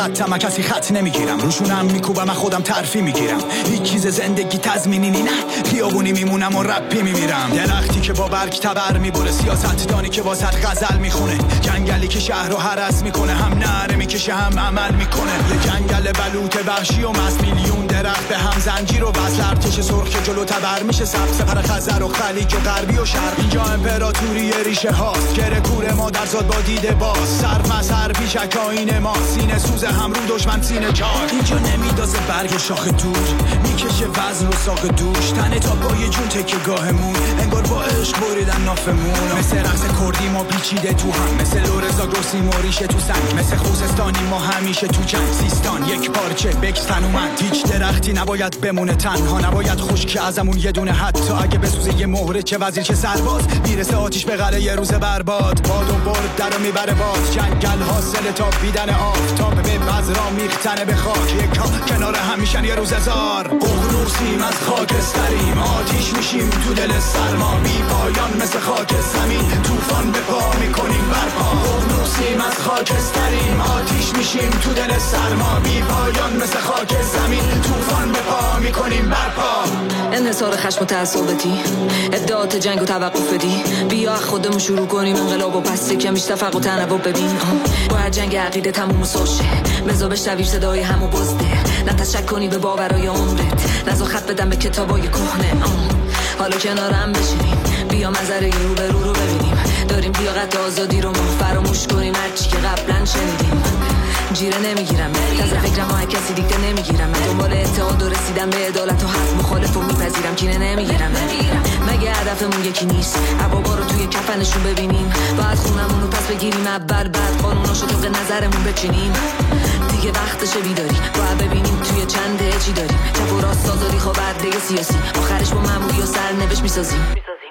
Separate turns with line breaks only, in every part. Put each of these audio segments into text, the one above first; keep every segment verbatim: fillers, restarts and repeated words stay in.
خطم کسی خط نمیگیرم، روشونم میکوبم من خودم ترفی میگیرم. هیچ چیز زندگی تضمینی نه، خیابونی میمونم و رپی میمیرم. درختی که با برگ تبر میبره، سیاستدانی که با صد غزل میخونه، جنگلی که شهر رو هرس میکنه، هم نره میکشه هم عمل میکنه. یه جنگل بلوط وحشی و مست، میلیون درخت به هم زنجیر و وصل، ارتش سرخ که جلو تبر میشه، سبز سپر خزر و خلیج و غربی و شرق. اینجا امپراتوری ریشه هاست، گره کور مادر زاد با دیده باز، سر مسر پیشک آینه ما، سینه سوز هم رو دشمن سینه چاک. اینجا نمیدازه برگ شاخ دور، میکشه وزن و ساق دوش، تنه تا پای جون تکه گاهمون، انگار با عشق بریدن نافمون. مثل رقص کردی ما پیچیده تو هم، مثل لورزا گرسیم و ریشه تو سنگ، مثل خوزستانی ما همیشه تو جنگ. سیستان یک پارچه بکستن اومد، هیچ درختی نباید بمونه تنها، نباید خشک ازمون یه دونه، حتی اگه بسوزه یه مهره، چه وزیر چه سرباز، میرسه آتیش به قلعه یه روز برباد. باد و برد در میبره باز، جنگل حاصل تا بیدن آفتاب، به بذرا میختنه به خاک، یکا کنار همیشن یه روز هزار. ققنوسیم از خاکستریم، آتیش میشیم تو دل سرما، بی پایان مثل خاک زمین، طوفان به پا میکنیم برپا. ققنوسیم از خاکستریم، آتیش میشیم تو دل سرما، بی پایان مثل خاک زمین، طوفان به پا میکنیم برپا.
انحصار خشم و تعصبتی، ادعات جنگ و توقف بدی، بیا خودمون شروع کنیم انقلاب و پس کمیش تفرق و تنوع ببین. باید جنگ عقیده تموم سوشه، بزا بشنوی صدای همو بزده، نه تشک کنی به باورای عمرت، نزا خط بدم به کتابای کهنه. حالا کنارم بشینیم، بیا منظره رو به رو رو ببینیم، داریم لیاقت آزادی رو ما فراموش کنیم، هرچی که قبلا شنیدیم. جیره نمیگیرم، تازه فکرم ها کسی دیگه نمیگیرم، دنبال اتحاد و رسیدم به عدالت و حق مخالف و میپذیرم، کینه نمیگیرم. مگه هدفمون یکی نیست عبابا رو توی کفنشون ببینیم، باید خونمون رو پس بگیریم اول، بعد قانوناشو طبق نظرمون بچینیم. دیگه وقتشه بیداری، باید ببینیم توی چنده چی داریم، چپ و راست آزادی خواه برده سیاسی، آخرش با معمولی و سرنوشت میسازیم.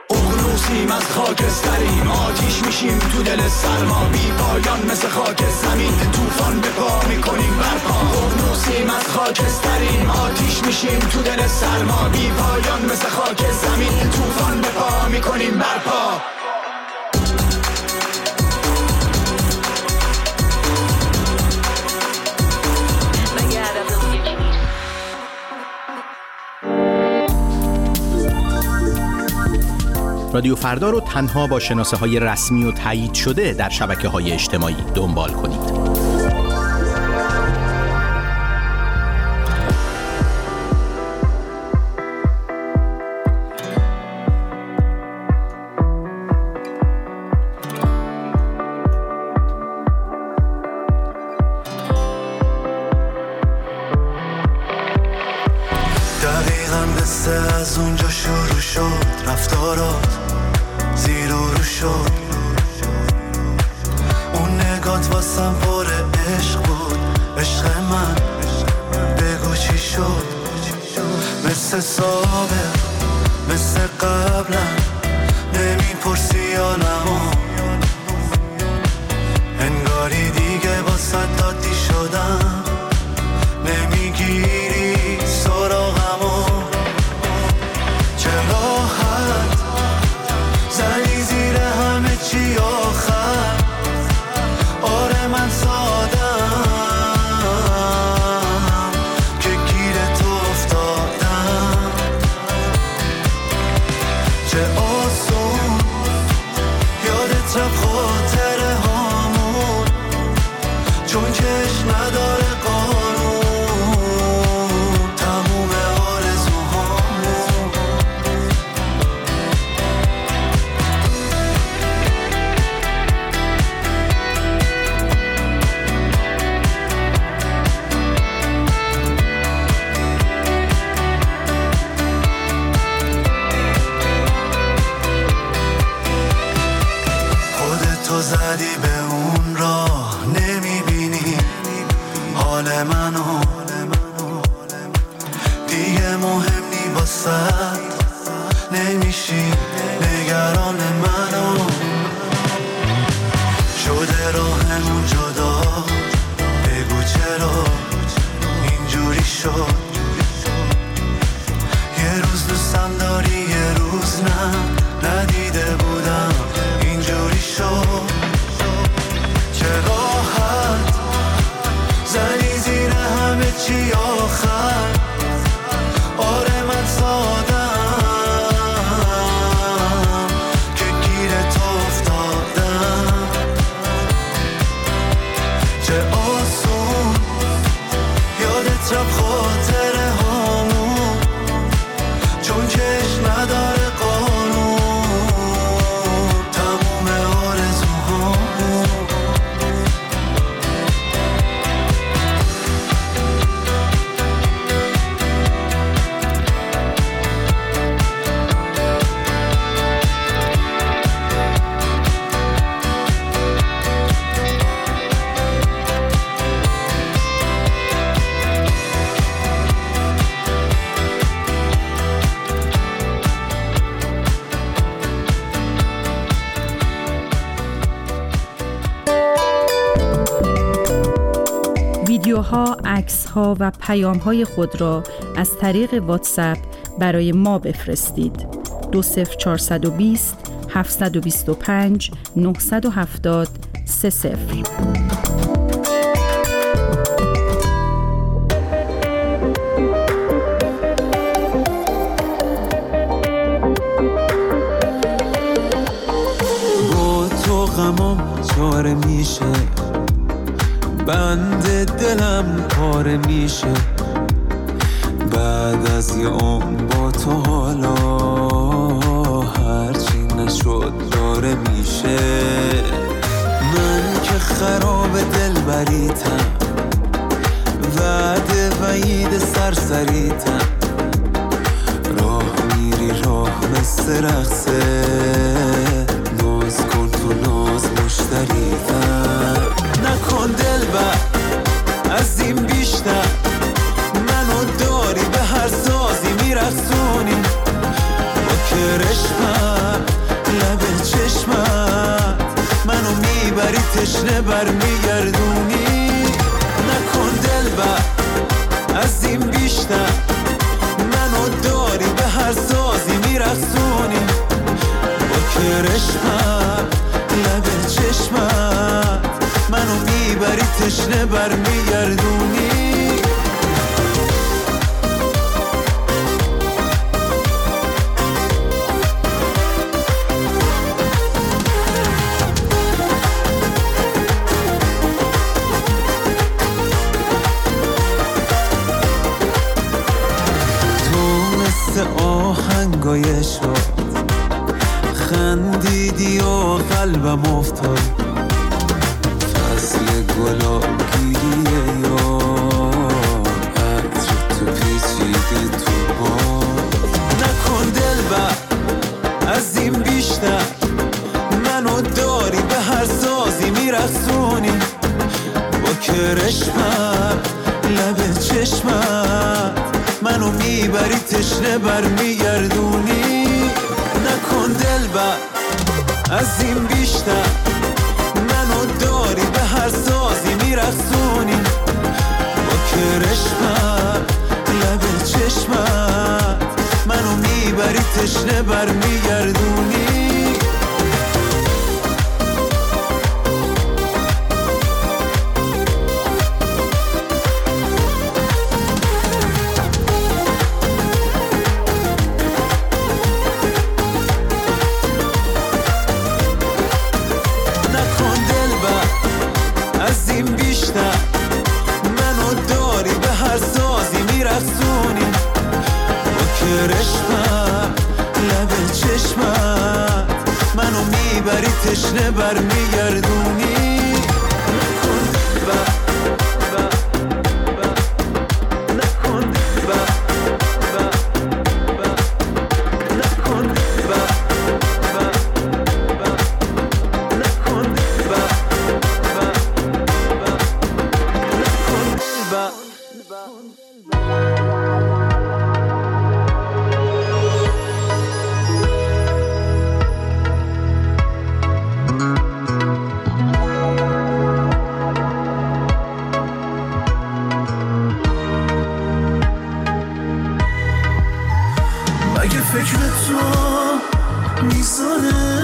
ققنوسیم از خاکستریم، آتیش میشیم تو دل سرما، بی پایان مثل خاک زمین، طوفان به پا میکنیم برپا. ققنوسیم از خاکستریم، آتیش میشیم تو دل سرما، بی پایان مثل خاک زمین، طوفان به پا میکنیم برپا.
رادیو فردا رو تنها با شناسه های رسمی و تایید شده در شبکه های اجتماعی دنبال کنید.
دقیقاً قصه از اونجا شروع شد، رفتارات زیر و رو شد، اون نگات واسم پر عشق بود، عشق من بگو چی شد، مثل سابق مثل قبلا نمیپرسی حالمو، انگاری دیگه واسه عادی شدم، نمیگیری سراغمو، چه راحت زنی زیر همه چی آخر، آره من سادم که گیر تو افتادم، چه آسون یادت رفت خاطره هامون، چون چشم نداره قانون، تموم آرزوهامون. خودتو زدی به اون راه، نمیبینی حال منو، دیگه مهم نی واسد، نمیشی نگران منو، شده راهمون جدا، بگو چرا اینجوری شد، یه روز دوستم داری یه روز نه، ندیده بودم اینجوری شد، چه راحت زنی هرچی آخر آره من سادم که گیر تو افتادم چه آسون یادت رفت خاطره هامون چون کش نداره قانون تموم آرزوهامون
ویدیوها، عکس‌ها و پیام‌های خود را از طریق واتساپ برای ما بفرستید. دو صفر چهارصد و بیست هفتصد و بیست و پنج نهصد و هفتاد سه صفر.
با تو غمام چاره میشه بند دلم پاره میشه بعد از یه عمر با تو حالا هرچی نشد داره میشه من که خراب دل بریتم وعده وعید سرسریتم راه میری راه مثل رقصه ناز کن تو ناز مشتریتم نکن دل بر از این بیشتر منو داری به هر سازی میرقصونی با کرشمت لب چشمت منو میبری تشنه بر میگردونی نکن دل بر از این بیشتر منو داری به هر سازی میرقصونی با کرشمت لب چشمت منو میبری تشنه بر میگردونی تو مثل آهنگای شد خندیدی و قلبم افتاد فصل گلا گیریه یا عطر تو پیچیده تو باد نکن دل بر از این بیشتر منو داری به هر سازی میرقصونی با کرشمت لب چشمت منو میبری تشنه بر میگردونی نکن دل بر از این بیشتر منو داری به هر سازی میرقصونی با کرشمت لب چشمت منو میبری تشنه بر میگردونی تشنه بر میگردونی نکن با با با نکن با با با نکن با با با نکن با با با نکن با
فکر تو میزانه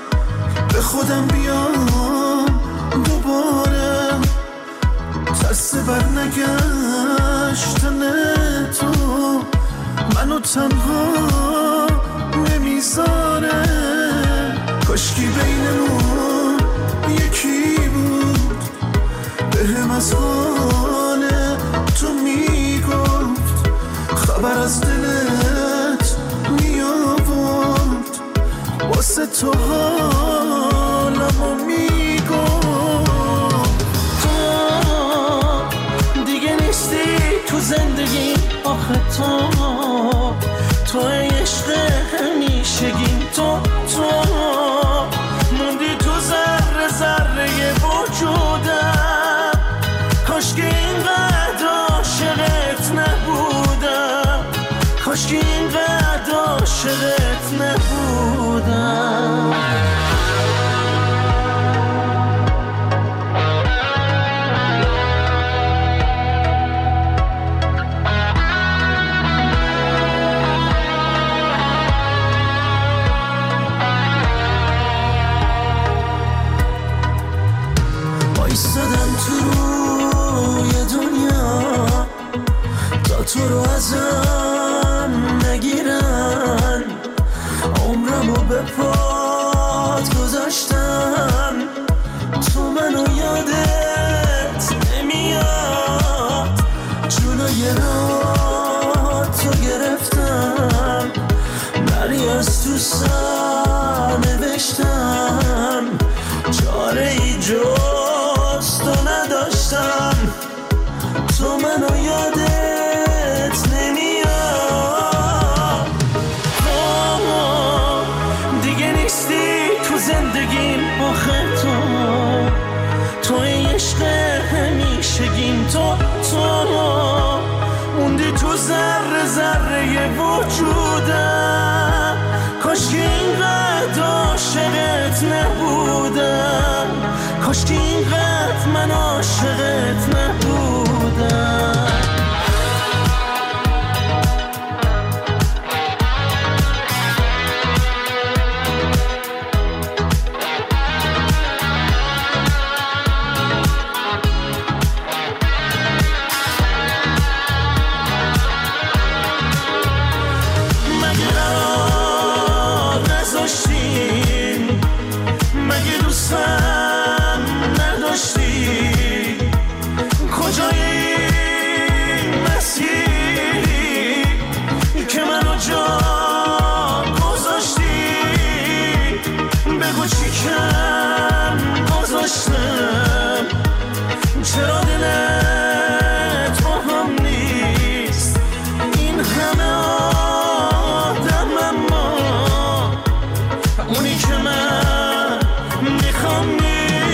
به خودم بیام دوباره ترس
قصه بر نگشتن تو منو تنها نمیذاره. کاشکی بینمون یکی بود بهم از حال تو میگفت، خبر از دلت میآورد، واسه تو حالمو میگفت. تو دیگه نیستی تو زندگی، آخه تو تو عشق همیشگیم، تو تو موندی تو ذره ذره وجودم. کاش که اینقدر عاشقت نبودم، کاش که اینقدر عاشقت نبودم. تو رو ازم نگیرن، عمرمو به پات گذاشتم، تو منو یادت نمیاد، جلوی راه تو گرفتم، بری از تو سر نوشتم، چاره ای جز تو نداشتم، تو منو یادت تو تو موندی تو ذره ذره وجودم. کاش که اینقدر عاشقت نبودم، کاش که اینقدر من عاشقت نبودم. چرا دلت با هم نیست، این همه آدم اما اونی که من میخوام نیست.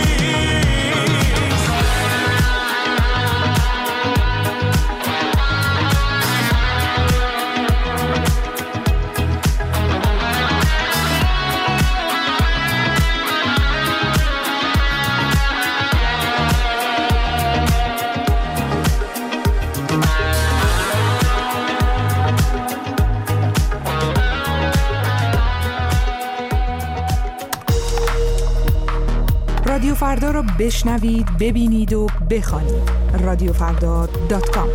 رادیو فردا رو بشنوید، ببینید و بخوانید. رادیو فردا دات کام.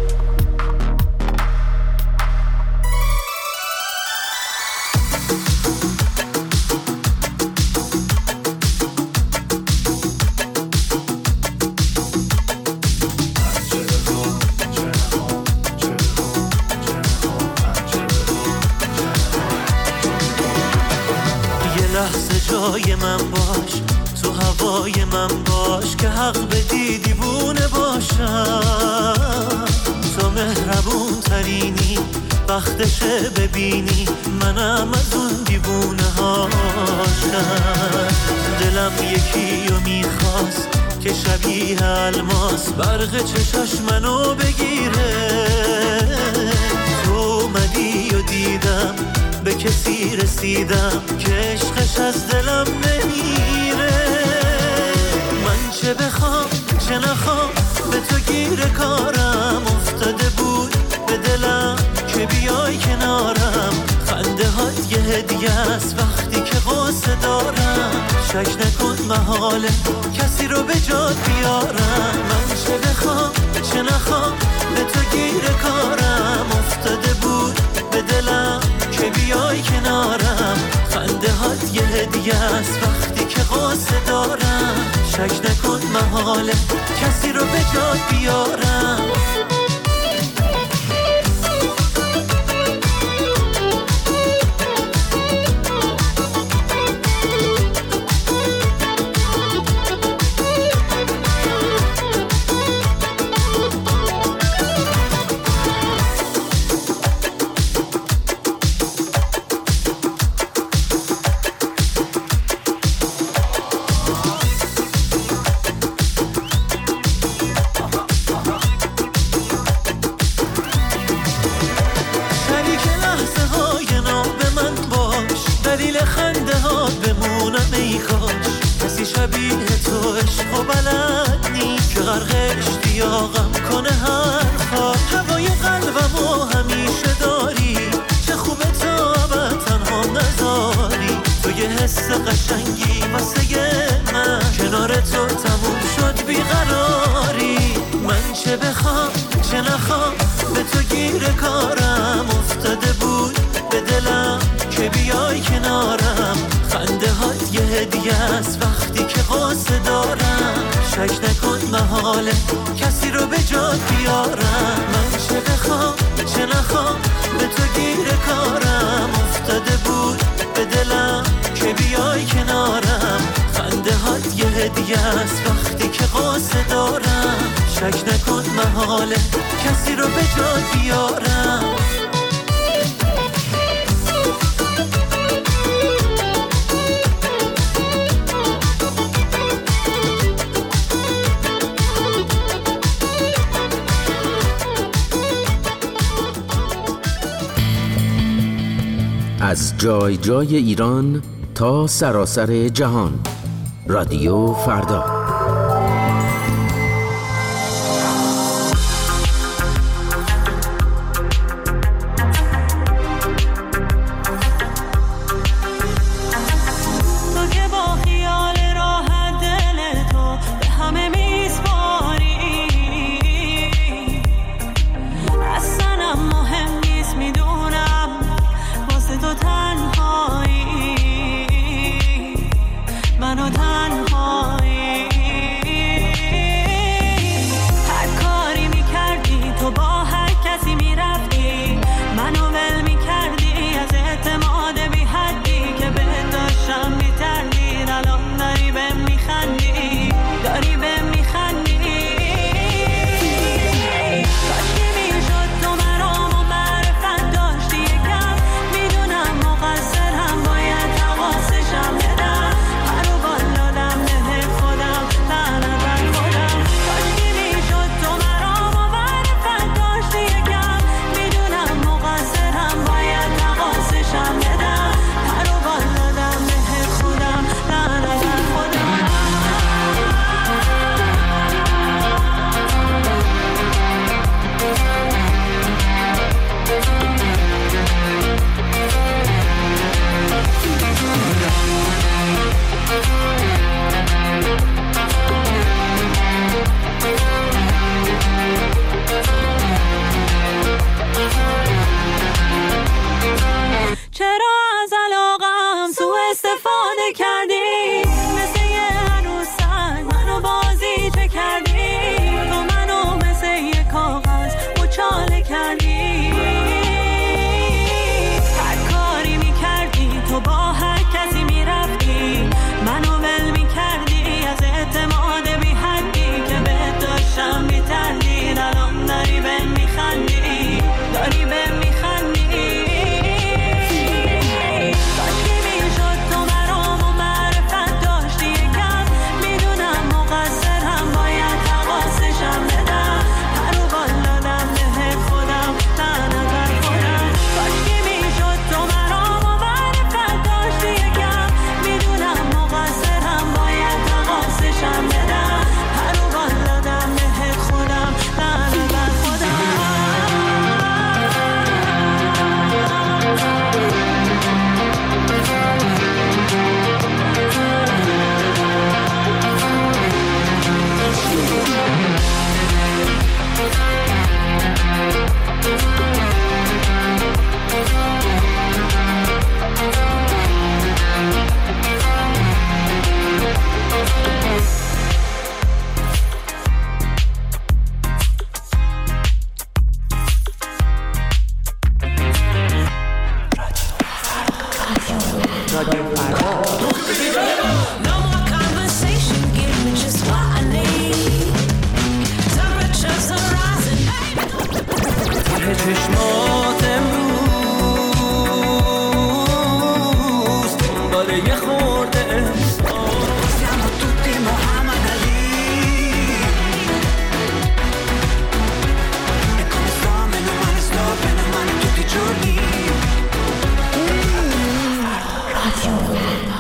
یه لحظه جای من باش، تو هوای من باش که حق بدی دیوونه باشم. تو مهربون ترینی، وقتشه ببینی منم از اون دیوونه هاشم. دلم یکی رو میخواست که شبیه الماس برق چشاش منو بگیره. تو اومدی و دیدم به کسی رسیدم که عشقش از دلم نمیره. من چه بخوام چه نخوام به تو گیر کارم افتاده بود به دلم که بیای کنارم. خنده هات یه هدیه است وقتی که قصه دارم. شک نکن محاله کسی رو به جات بیارم. من چه بخوام چه نخوام به تو گیر کارم افتاده بود به دلم که بیای کنارم خنده هات یه هدیه است وقتی که قصه دارم شک نکن محاله کسی رو به جات بیارم کسی رو به جات بیارم من چه بخوام چه نخوام به تو گیر کارم افتاده بود به دلم که بیای کنارم خنده هات یه هدیه است وقتی که قصه دارم شک نکن محاله کسی رو به جات بیارم
از جای جای ایران تا سراسر جهان رادیو فردا.
منو تنهایی
چشمات امروز دنبال یه خورده احساس siamo tutti Muhammad Ali e come sto meno male sto bene male tutti i giorni Radio Verna.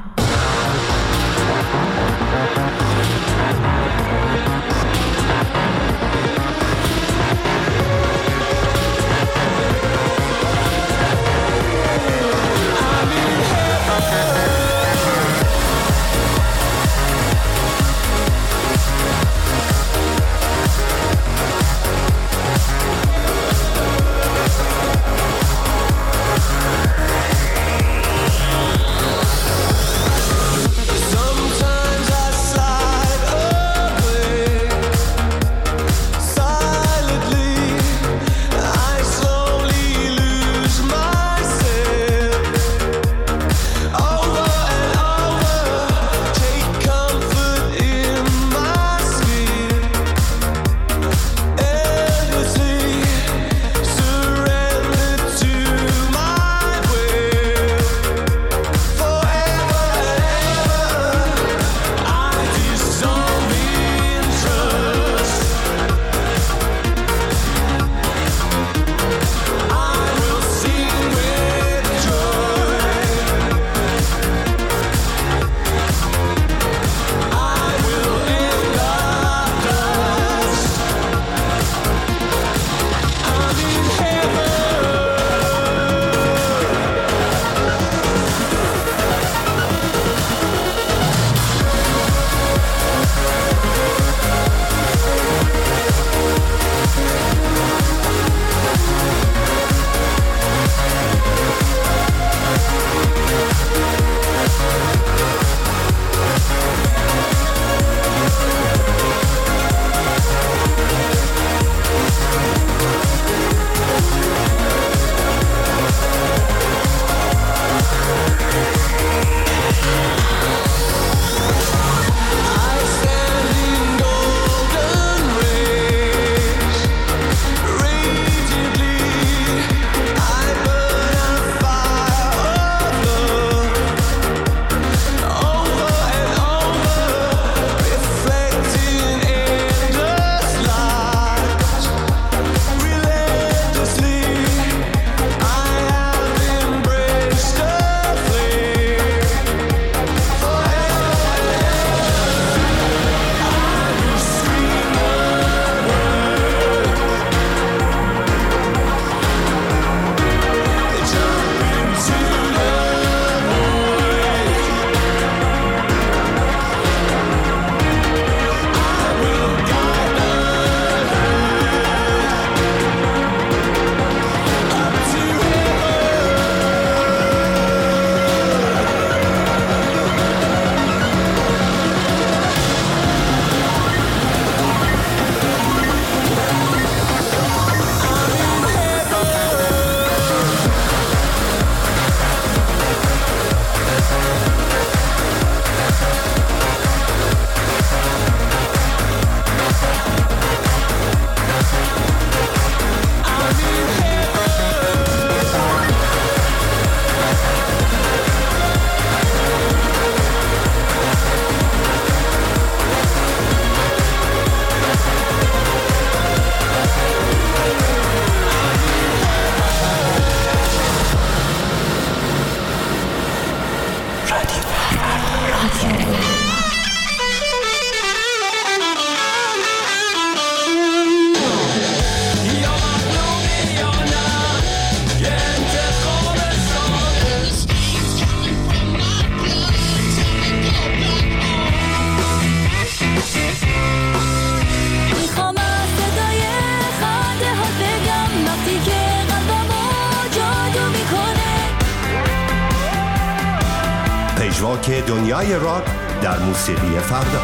پژواک دنیای راک در موسیقی فردا.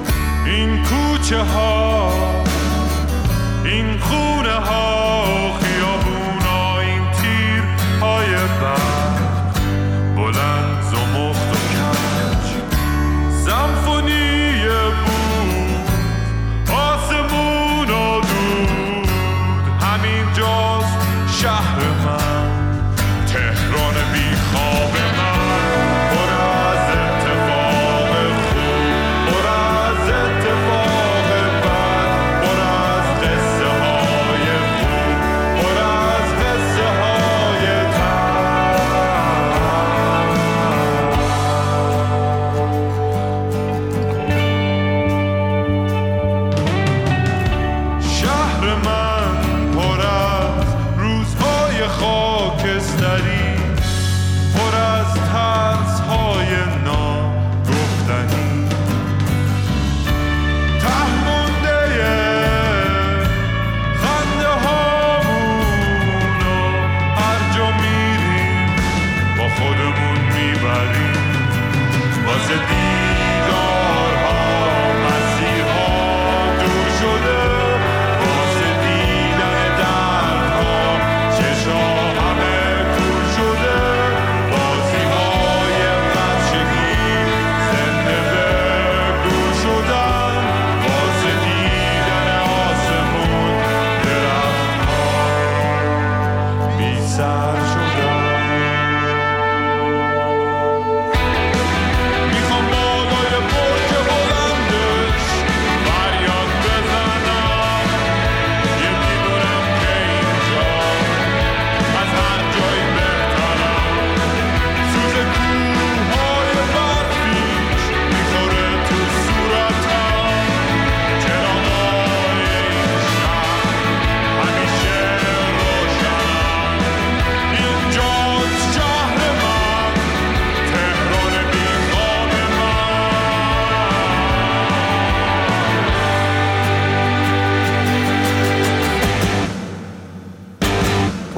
این کوچه ها، این خونه ها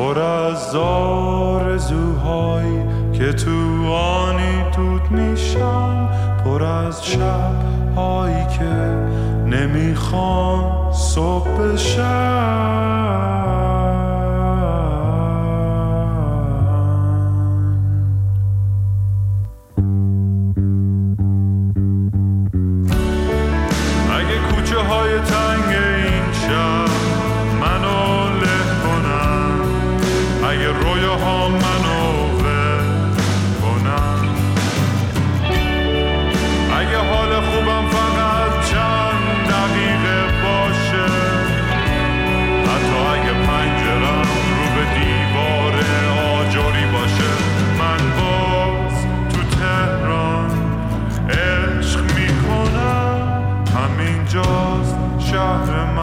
پر از آرزوهایی که تو آنی دود میشن، پر از شب‌هایی که نمیخوان صبح بشن. اگه کوچه های تنگ این شب منو له کنن، اگه رویاها منو ول کنن، اگه حال خوبم فقط چند دقیقه باشه، حتی اگه پنجرم رو به دیوار آجری باشه، من باز تو تهران عشق میکنم، همینجاست شهر من.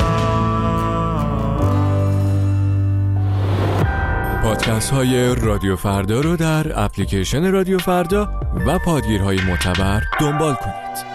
پادکست های رادیو فردا رو در اپلیکیشن رادیو فردا و پادگیرهای معتبر دنبال کنید.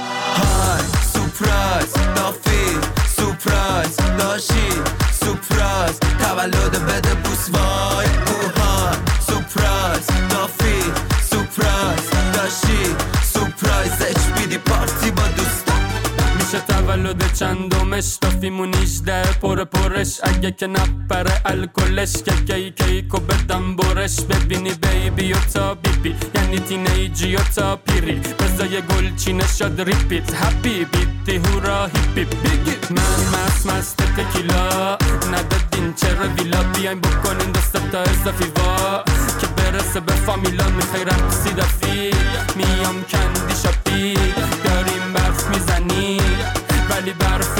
های سورپرایز دافی، سورپرایز داشی، سورپرایز تولد بده بوس وای. اوهای سورپرایز دافی، سورپرایز داشی، سورپرایز اچ بی دی پارتی با دوستا.
میشه تولد چندمش دافیمون نیجده پر پرش، اگه که نپره الکلش که کی کیکو بدم برش. ببینی بیبی و تا بیبی یعنی تینیجی و تا پیری، بزای گل چینه شد ریپیت هپی بیتی هورا هیپی بیگی. من مست مست تکیلا ندادین چرا ویلا، بیاین بکنین دست تا اضافی وا که برسه به فامیلا. میخوای رقصی دافی میام کندی شاپی، داریم برف میزنی ولی برف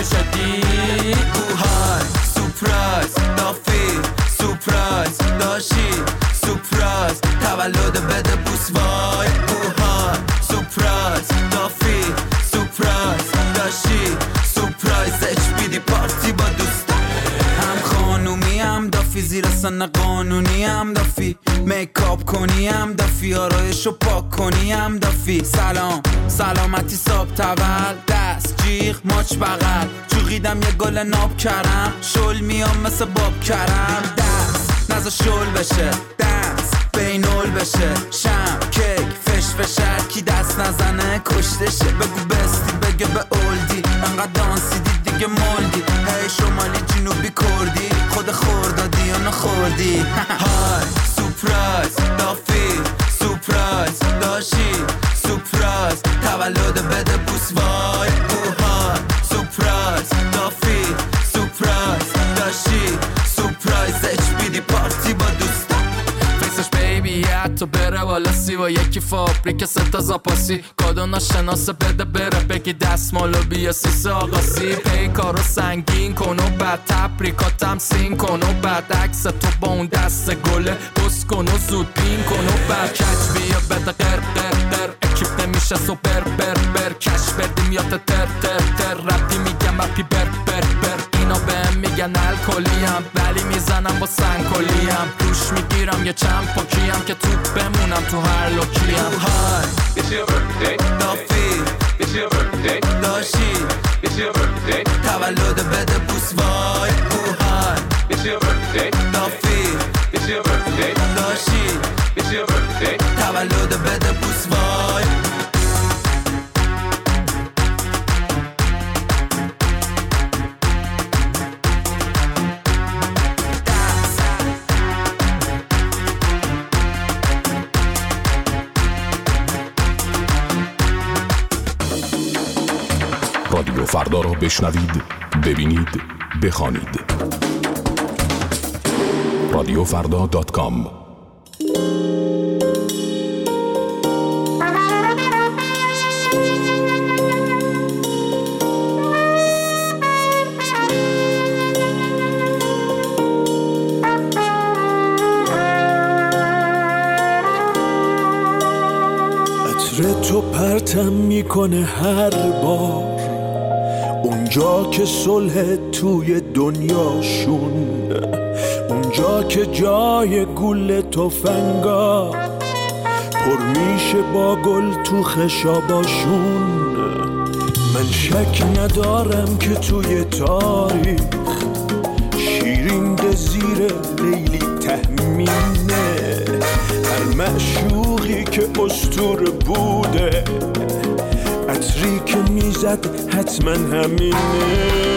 شدی.
اوهای سورپرایز دافی، سورپرایز داشی، سورپرایز تولد بده بوس وای. اوهای سورپرایز دافی، سورپرایز داشی، سورپرایز اچ بی دی پارتی با دوستا. هم خانومی هم دافی، زیر سن قانونی هم دافی، میکاپ کنی هم دافی، آرایشو پاک کنی هم دافی. سلام سلامتی صاحب تول، دست جیغ ماچ بغل، چوقیدم یه گل ناب کرم، شل میام مثل باب کرم. دست نزا شل بشه، دست بینول بشه، شم کیک فش فشر کی دست نزنه کشتشه. بگو بستی بگه به اولدی، انقدر دانسی دی دیگه مولدی. هی شمالی جنوبی کردی، خود خوردادی یا نخوردی. های سورپرایز دافی، سورپرایز داشی، سورپرایز تولد بده بوس وای. اوهای سورپرایز دافی، سورپرایز داشی، سورپرایز اچ بی دی پارتی با دوستا.
فیسش بیبی حتی بره بالا سی و یکی فابریک ستا زاپاسی، کادو ناشناسه بده بره بگی دستمالو بیا سیسه آقاسی. پیکارو سنگین کن و بعد تبریکاتم سین کن و بعد عکس تو با اون دست گله بس کن و زود پین کن و بعد کچ بیا بده قر قر قر، اکیپ نمیشه سو بر بر بر، کش بدیم یا تر تر تر، رپی میگم اپی بر بر بر. اینا بهم میگن الکلیم ولی میزنم با سنگکلیم، روش میگیرم یه چند پاکیم که تو بمونم تو هر لوکیم.
های It's your birthday دافی، It's your birthday داشی، It's your birthday تولد بده بوس وای. اوهای It's your birthday دافی، It's your birthday داشی، It's your birthday تولد بده بوس وای.
رادیو فردا را بشنوید، ببینید، بخوانید. رادیو فردا دات کام.
عطر تو پرتم میکنه هر بار اونجا که صلح توی دنیاشون، اونجا که جای گل تفنگا پر میشه با گل تو خشاباشون. من شک ندارم که توی تاریخ شیر شیرین ده زیر لیلی تهمینه، هر معشوقی که اسطوره بوده عطری که میزد حتما همینه.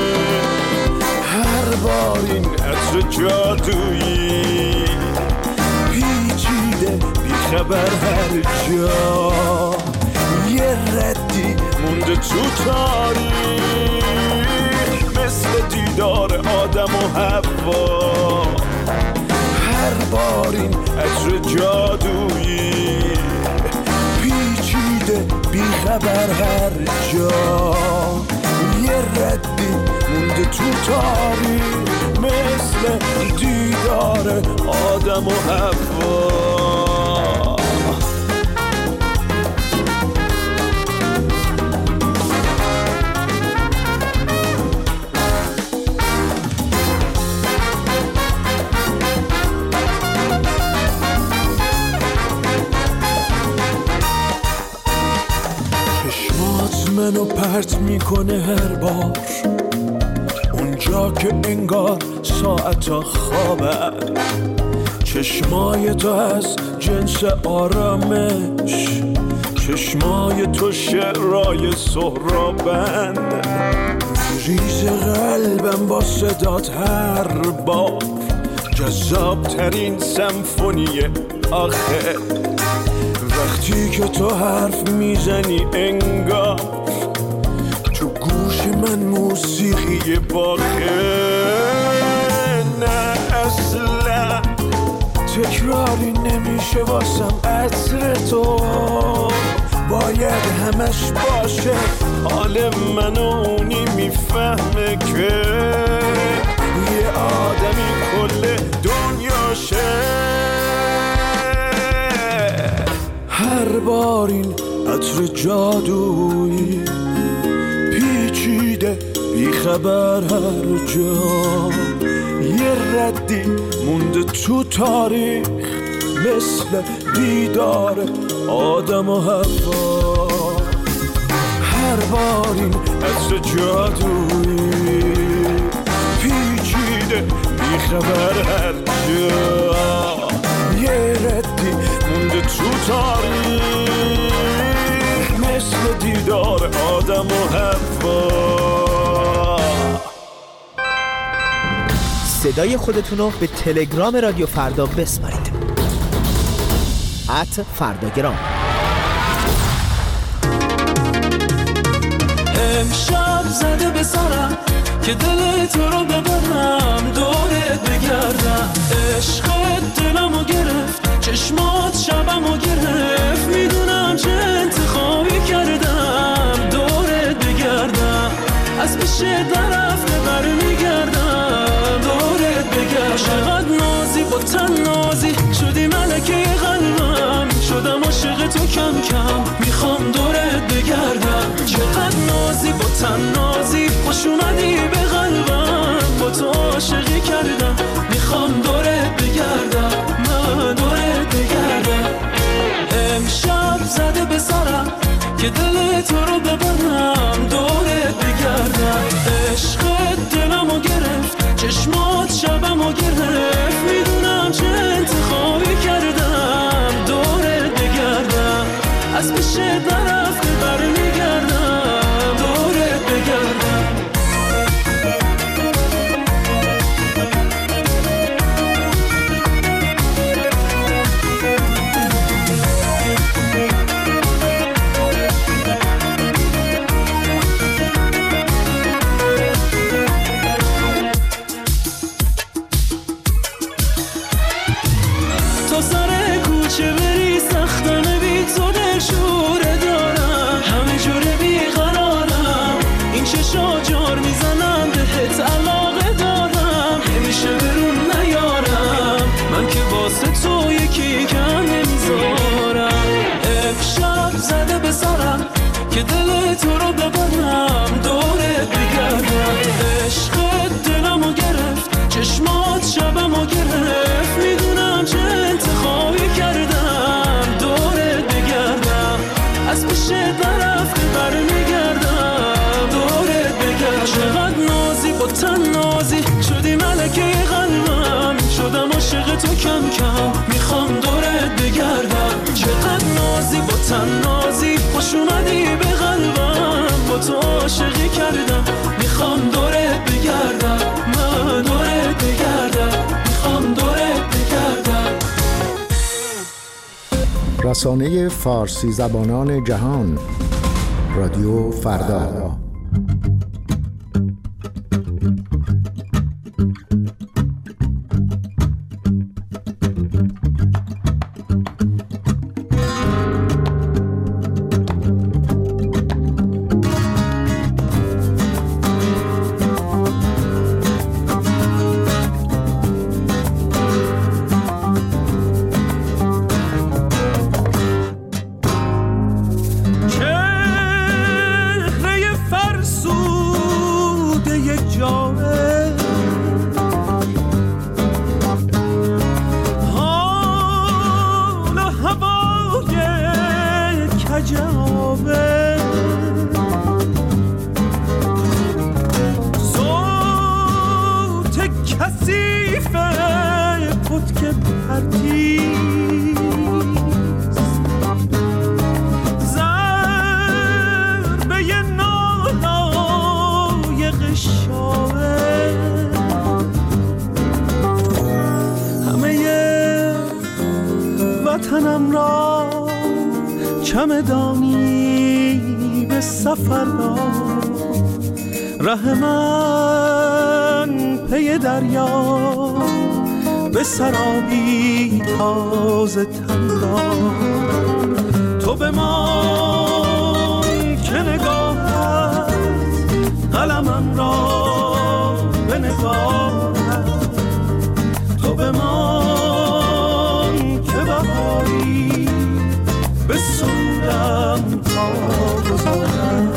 هر بار این عطر جادویی پیچیده بیخبر هر جا، یه ردی مونده تو تاریخ مثل دیدار آدم و حوا. هر بار این عطر جادویی پیچیده بیخبر هر جا، یه ردی مونده تو تاریخ مثل دیدار آدم و حوا. منو پرت میکنه هر بار اونجا که انگار ساعتا خوابن. چشمای تو از جنس آرامش، چشمای تو شعرای سهرابند. ریز قلبم با صدات هر بار جذاب ترین سمفونی آخر. وقتی که تو حرف میزنی انگار تو گوش من موسیقی باخه. نه اصلا تکراری نمیشه واسم عطر تو، باید همش باشه حال من و اونی میفهمه که یه آدمی کل دنیاشه. هر بار این عطر جادویی پیچیده بیخبر هر جا، یه ردی مونده تو تاریخ مثل دیدار آدم و حوا. هر بار این عطر جادویی پیچیده بیخبر هر جا، یه ردی مونده تو تاریخ مثل دیدار آدم و حوا.
صدای خودتونو به تلگرام رادیو فردا بسپارید. ات فرداگرام.
امشب زده به سرم که دل تو رو ببرم، دورت بگردم. عشقت دلمو گرفت، چشمات شبمو گرفت. میدونم چه انتخابی کردم، دورت بگردم. از پیش درفته برمیگردم، دورت بگردم. چقدر نازی با تن نازی شدی ملکه قلبم، شدم عاشق تو کم کم، میخوام دورت بگردم. چقدر نازی با تن نازی خوش اومدی به قلبم، با تو عاشقی کردم، میخوام دورت بگردم، من دورت بگردم. امشب زده به سرم که دل تو رو ببرم، دورت بگردم. عشقت دلمو گرفت، چشمات شبمو گرفت. میدونم چه انتخابی کردم، دورت بگردم. از پیش درفته برمیگردم، دورت بگردم. تو کم کم میخوام دورت بگردم. چقدر نازی با تن نازی، خوش اومدی به قلبم، با تو عاشقی کردم. میخوام دورت بگردم، من دورت بگردم، میخوام دورت بگردم.
رسانه فارسی زبانان جهان، رادیو فردا.
وطنم را چمدانی به سفر دار، ره من پی دریا به سرابی تازه تن دار. تو به من که نگاهت قلمم را به نگاهت، تو به من که بهاری به سودم تا گذارم.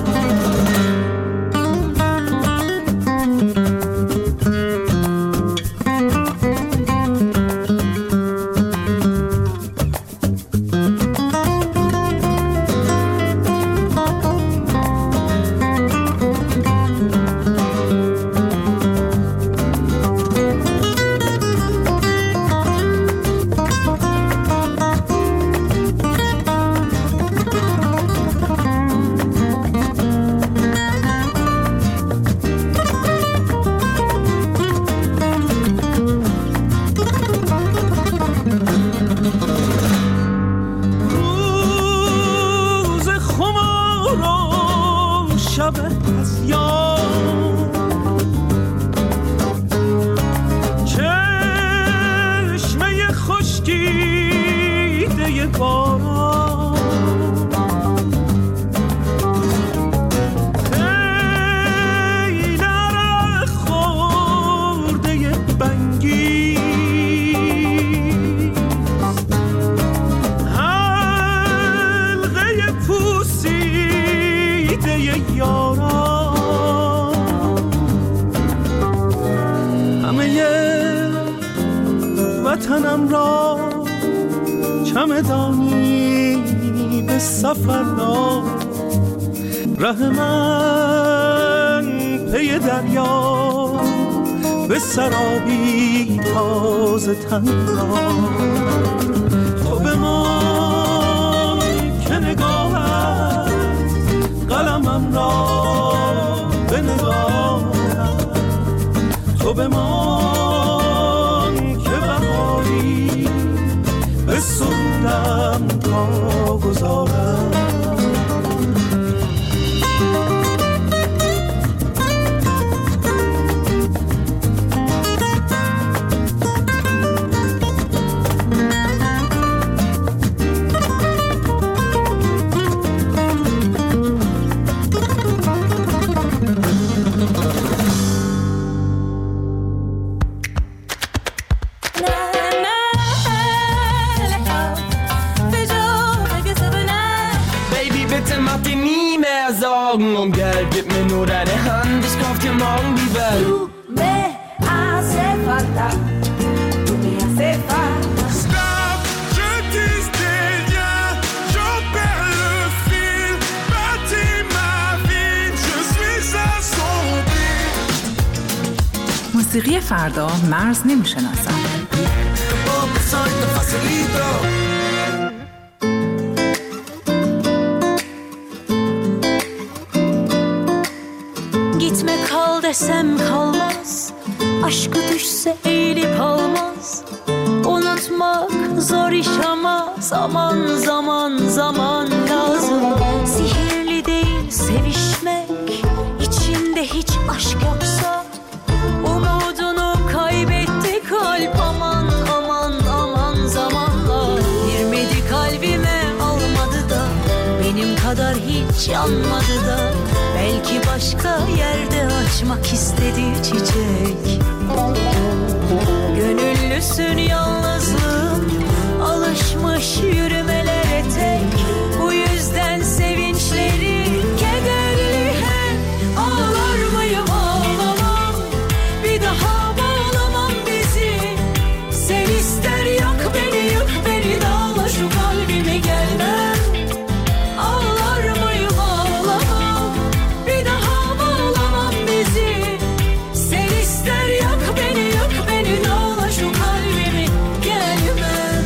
وطنم را چمدانی به سفر دار، ره من پی دریا به سرابی تازه تن دار. تو به من که نگاهت قلمم را به نگاهت، تو به من به سودم تا گذارم.
Und Geld, gib mir nur deine Hand, ich kauf dir morgen die Welt.
Du me hace falta, tu me hace falta.
Stop, je dis rien, j'en perds le fil. Bâtis ma vie, je suis à son pied.
موسیقی موسیقی فردا مرز نمی‌شناسد.
Gitme kal desem kalmaz, aşkı düşse eğilip almaz. Unutmak zor iş ama zaman zaman zaman lazım. Sihirli değil sevişmek, içinde hiç aşk yoksa. Umudunu kaybetti kalp, aman aman aman zamanla. Girmedi kalbime almadı da, benim kadar hiç yanmadı da. Belki başka yerde açmak istedi çiçek. Gönüllüsün yalnızlığım, alışmış yürümelere tek. Bu yüzden sevinçleri kederli hep. Ağlar mıyım ağlamam, bir daha bağlamam bizi. Sen ister yak beni yık beni, dağla şu kalbimi gelmem. Ağlar mıyım ağlamam, bir daha bağlamam bizi. Sen ister yak beni yık beni, dağla şu kalbimi gelmem.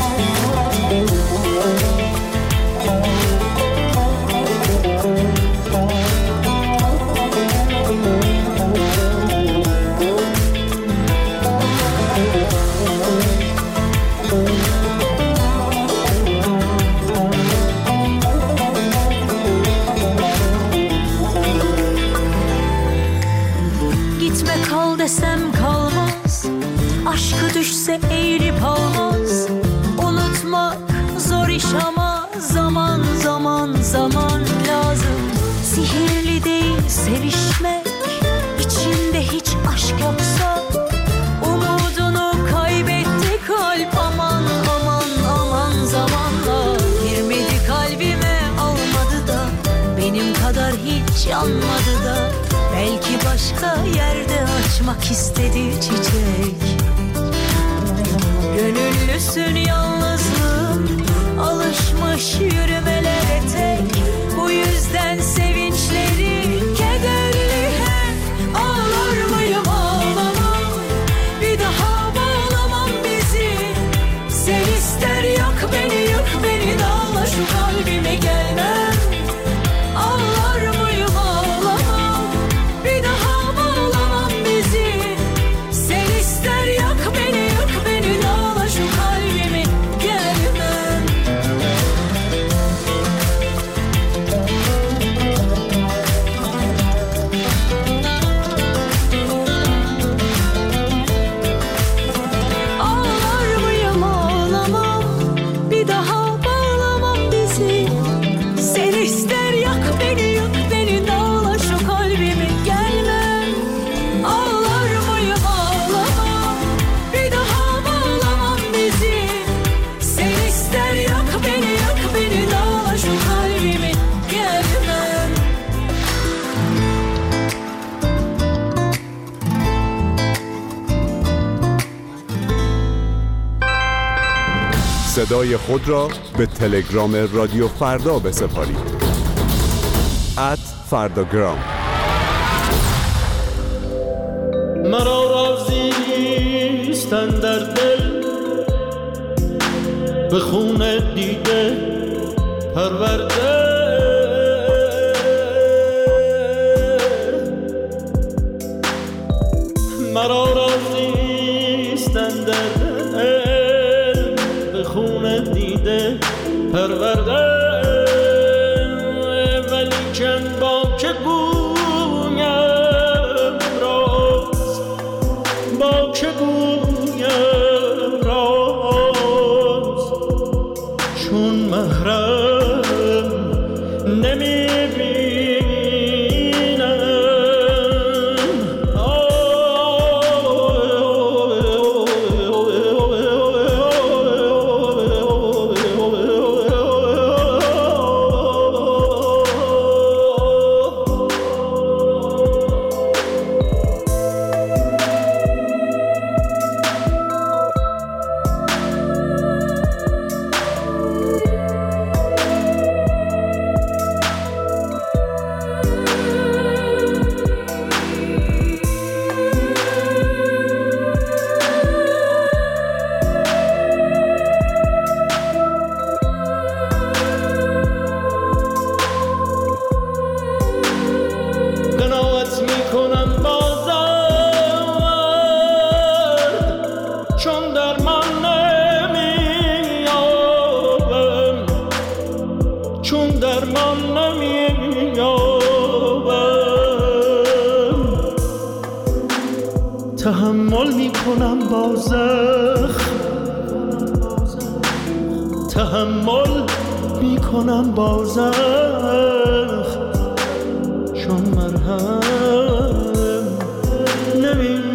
Gitme kal desem kalmaz, aşkı düşse eğilip almaz. Unutmak zor iş ama zaman zaman zaman lazım. Sihirli değil sevişmek, içinde hiç aşk yoksa. Umudunu kaybetti kalp, aman aman aman zamanla. Girmedi kalbime almadı da, benim kadar hiç yanmadı da. Belki başka yerde açmak istedi çiçek. Gönüllüsün yalnızlığım, alışmış yürümelere tek. Bu yüzden sevinçleri kederli hep. Ağlar mıyım ağlamam, bir daha bağlamam bizi. Sen ister yak beni yık beni, dağla şu kalbime gelmem. Ağlar mıyım ağlamam, bir daha bağlamam bizi. Sen ister yak beni yık beni, dağla şu kalbimi gelmem. Ağlar mıyım ağlamam, bir daha bağlamam bizi. Sen ister yak beni yık beni, dağla şu kalbimi gelmem. Ağlar mıyım ağlamam, bir daha bağlamam bizi. Sen ister yak beni yık beni, dağla şu kalbimi gelmem.
صدای خود را به تلگرام رادیو فردا بسپارید. ات فرداگرام.
مرا رازیستن در دل، به خون دیده پرورده. مرا رازیستن در دل، به خون دیده پرورده. ولیکن با که گویم راز، با که گویم راز، چون محرم نمیبینم. تحمل میکنم با زخم، تحمل میکنم با زخم، چون مرهم نمیبینم.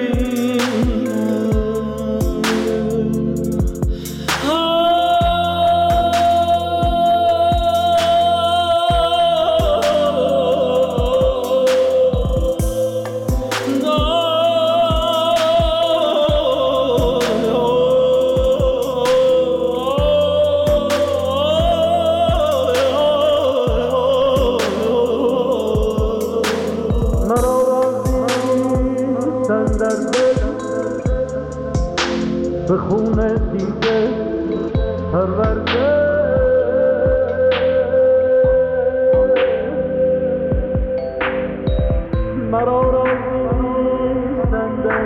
به خون دیگه پرورده مرا راضی نیستن در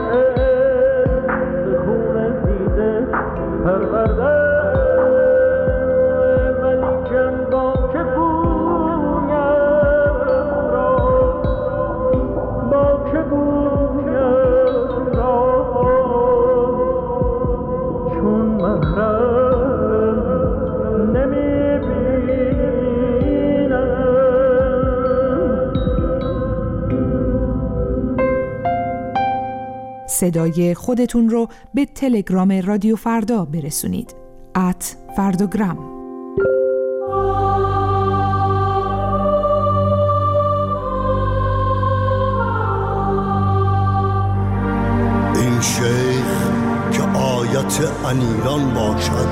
به خون دیگه پرورده، ولی کن با که بویم را با که بویم را چون محرم نمیبینم.
صدای خودتون رو به تلگرام رادیو فردا برسونید. ات فرداگرام.
این شیخ که آیت انیران باشد،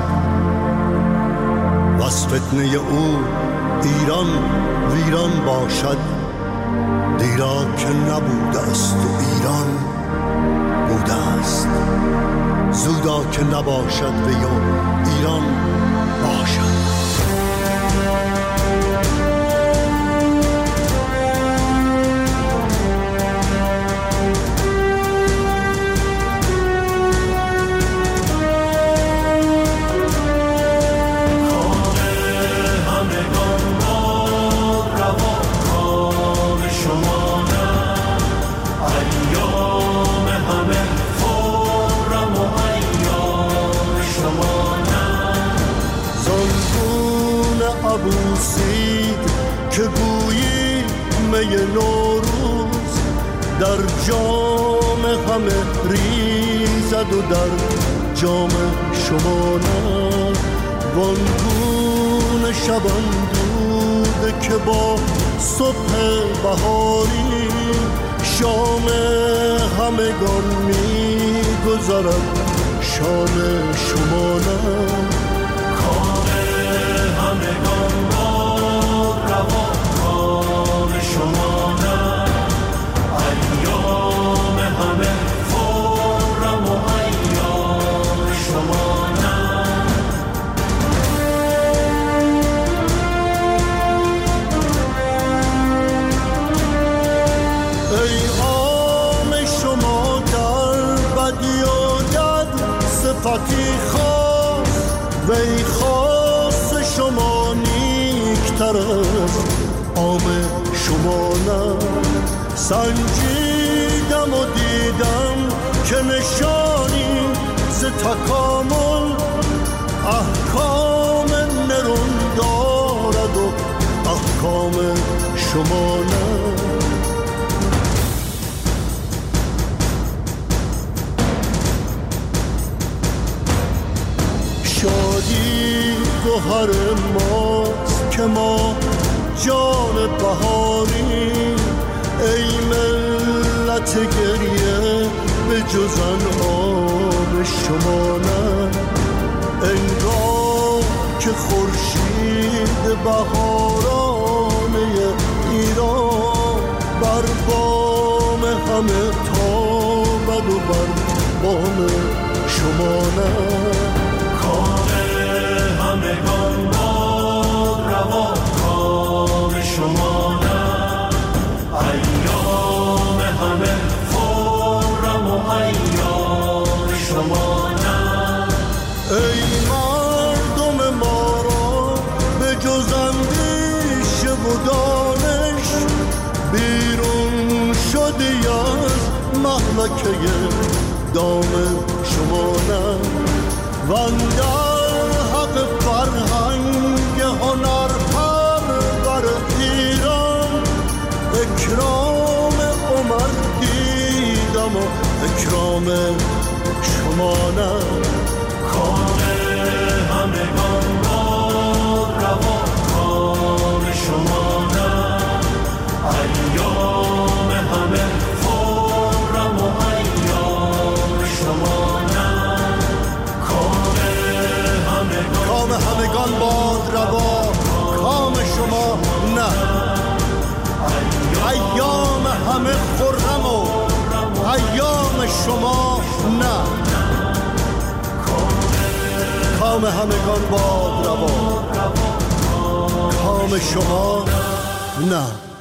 وز فتنه او ایران ویران باشد. دیرا که نبوده است و ایران بوده است، زودا که نباشد و یا ایران باشد. که گویی می نوروز در جام همه ریزد و در جام شما نه. وانگونه شبان دوده که با صبح بهاری شام همگان می گذرد شام شما نه. کام همگان با روا کام شما نه. ایام همه خرم و ایام شما نه. ای عام شما در بدی و دد صفتی خاص و ای خاص شما نیکتر از عام شما نه. سنجیدم و دیدم که نشانی ز تکامل احکام نرون دارد و احکام شما نه. شادی گوهر ماست که ما جان بهاری. ای ملت گریه به جز انعام شما نه. انگار که خورشید بهارانه ایران بر بام همه تابد و بر بام شما نه. کام همگان با روا کام شما نه. ایام همه خرم و ایام شما نه. ای مردم ما را به جز اندیشه و دانش بیرون شدی از محل مبارکه دام شما نه وان در حق فرهنگ هنر پرور ایران اکرام عمر دیدم و اکرام شما نه کام همگان باد روا کام شما نه ایام همه خرم و ایام شما نه کام همگان کام همگان باد روا کام شما نه ایام همه خرم و ایام شما نه کام همگان باد روا کام شما نه